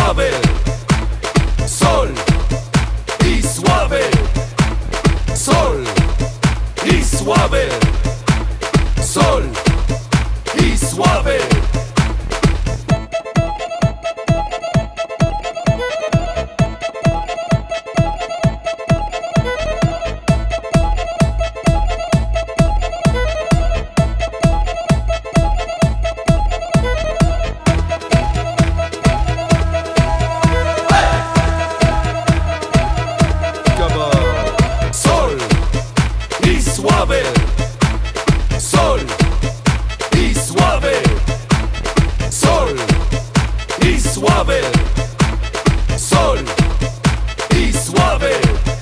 suave, sol y suave, sol y suave, sol y suave. Suave, sol y suave, sol y suave, sol y suave.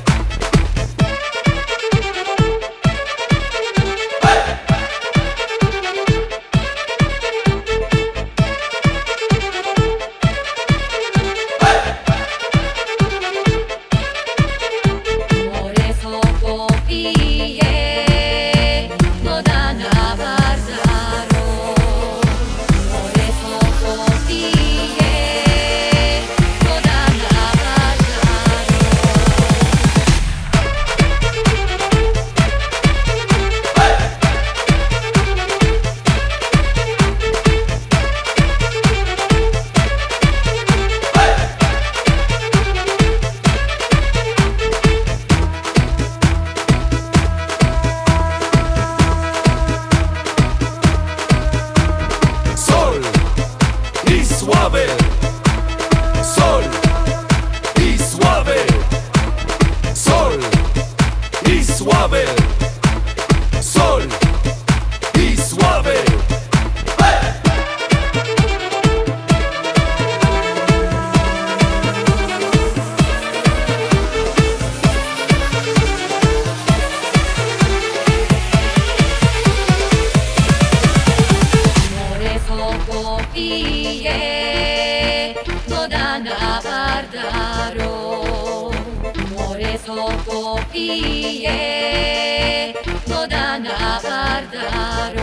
Suave, sol y suave, sol y suave, sol y suave. Dodana Bardaro, more soko pije, Dodana Bardaro.